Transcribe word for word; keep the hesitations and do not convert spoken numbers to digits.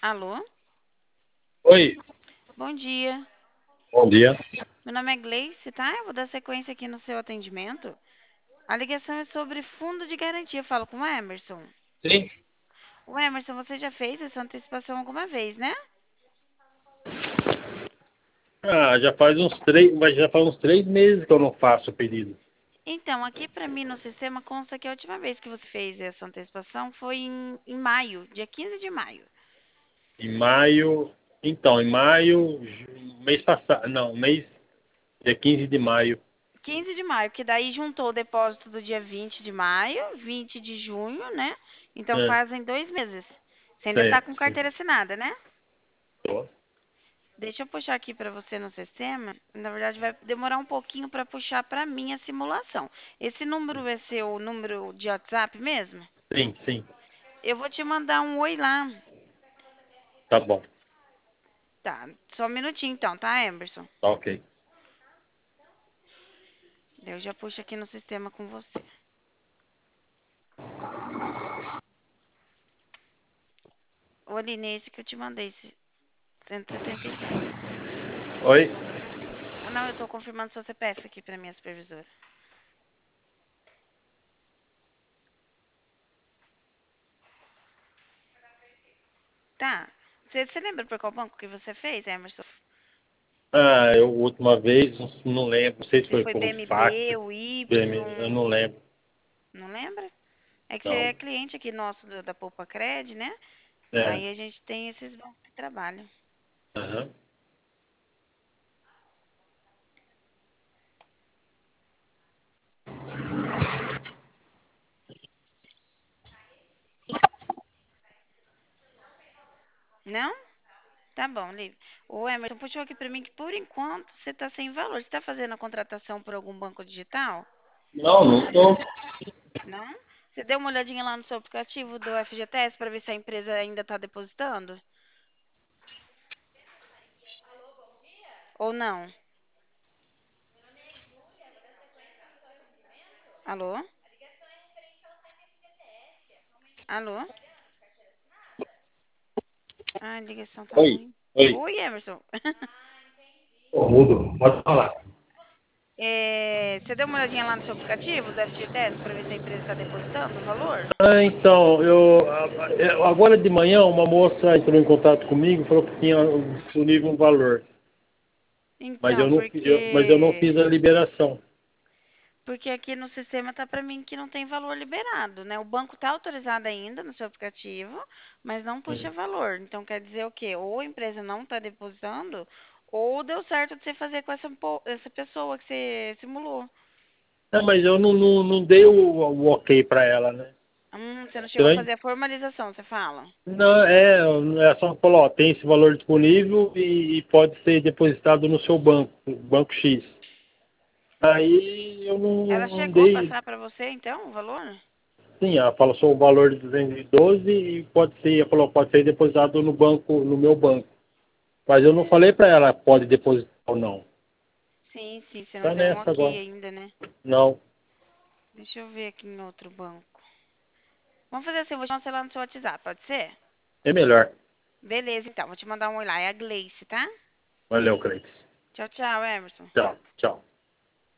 Alô? Oi, Bom dia. bom dia. Meu nome é Gleice, tá? Eu vou dar sequência aqui no seu atendimento. A ligação é sobre fundo de garantia. Eu falo com o Emerson. Sim. O Emerson, você já fez essa antecipação alguma vez, né? Ah, já faz uns três, mas já faz uns três meses que eu não faço o pedido. Então, aqui pra mim no sistema consta que a última vez que você fez essa antecipação foi em, em maio, dia quinze de maio. Em maio, então, em maio, ju- mês passado, não, mês, dia quinze de maio. quinze de maio, que daí juntou o depósito do dia vinte de maio, vinte de junho, né? Então É, fazem dois meses. Você ainda tá certo, com sim. carteira assinada, né? Tô. Deixa eu puxar aqui para você no sistema. Na verdade, vai demorar um pouquinho para puxar para mim a simulação. Esse número é seu número de WhatsApp mesmo? Sim, sim, Eu vou te mandar um oi lá. tá bom, Tá, só um minutinho então, tá, Emerson? tá ok. Eu já puxo aqui no sistema com você. O Aline, esse que eu te mandei, esse cento e setenta e três. Oi, Ah, não, eu tô confirmando seu C P F aqui para minha supervisora. Tá. Você, você lembra por qual banco que você fez, Emerson? ah, eu, última vez, não não lembro, não sei se Se foi foi por fax, B M B, o Y, B M, eu não lembro, não lembra? É que você não. é cliente aqui nosso do- da Poupa Cred, né? É, Aí a gente tem esses bancos que trabalham. aham. Não? Tá bom, Lívia. O Emerson puxou aqui pra mim que por enquanto você tá sem valor. Você tá fazendo a contratação por algum banco digital? Não, não tô. Não? Você deu uma olhadinha lá no seu aplicativo do F G T S para ver se a empresa ainda tá depositando? Ou não? Alô? Alô? Ai, a ligação tá Oi, ruim. oi. Oi, Emerson. Ô, mudo, pode falar. É, você deu uma olhadinha lá no seu aplicativo do F G T S para ver se a empresa está depositando o valor? Ah, então, eu, eu- agora de manhã uma moça entrou em contato comigo e falou que tinha disponível um valor, mas eu Então, não, fi- eu, mas eu não porque fiz a liberação. porque aqui no sistema tá para mim que não tem valor liberado, né? O banco tá autorizado ainda no seu aplicativo, mas não puxa Hum. valor. Então quer dizer o quê? Ou a empresa não está depositando, ou deu certo de você fazer com essa, po- essa pessoa que você simulou. Ah, mas eu não, não, não dei o, o ok para ela, né? Hum, você não chegou a Estranho? fazer a formalização, você fala? Não, é, é só falou, ó, tem esse valor disponível e, e pode ser depositado no seu banco, banco X. Aí eu não, Ela não chegou a dei, passar para você então o valor? sim, ela falou só o valor de duzentos e doze e pode ser, ela falou, pode ser depositado no banco, no meu banco. Mas eu não falei para ela pode depositar ou não. Sim, sim, você não Tá deu um nessa ok agora. ainda, né? Não, Deixa eu ver aqui em outro banco. Vamos fazer assim, eu vou te mandar lá no seu WhatsApp, pode ser? é melhor. Beleza, então, vou te mandar um oi lá. É a Gleice, tá? Valeu, Cleiton. Tchau, tchau, Emerson. Tchau, tchau.